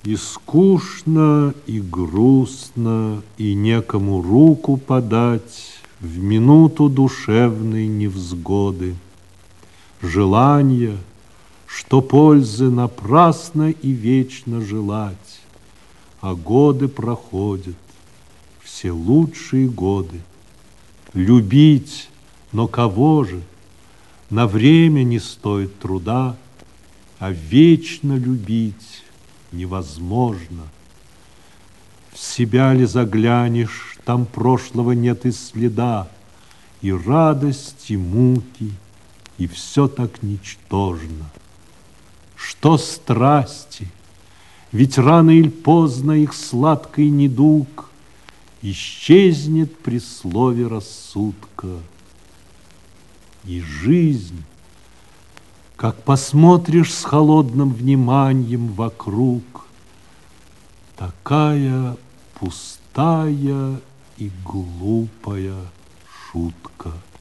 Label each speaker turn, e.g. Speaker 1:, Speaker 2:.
Speaker 1: И скучно, и грустно, и некому руку подать в минуту душевной невзгоды. Желание, что пользы напрасно и вечно желать, а годы проходят, все лучшие годы. Любить, но кого же? На время не стоит труда, а вечно любить невозможно. В себя ли заглянешь, там прошлого нет и следа, и радость, и муки, и все так ничтожно. Что страсти? Ведь рано или поздно их сладкий недуг исчезнет при слове рассудка. И жизнь, как посмотришь с холодным вниманием вокруг, такая пустая и глупая шутка.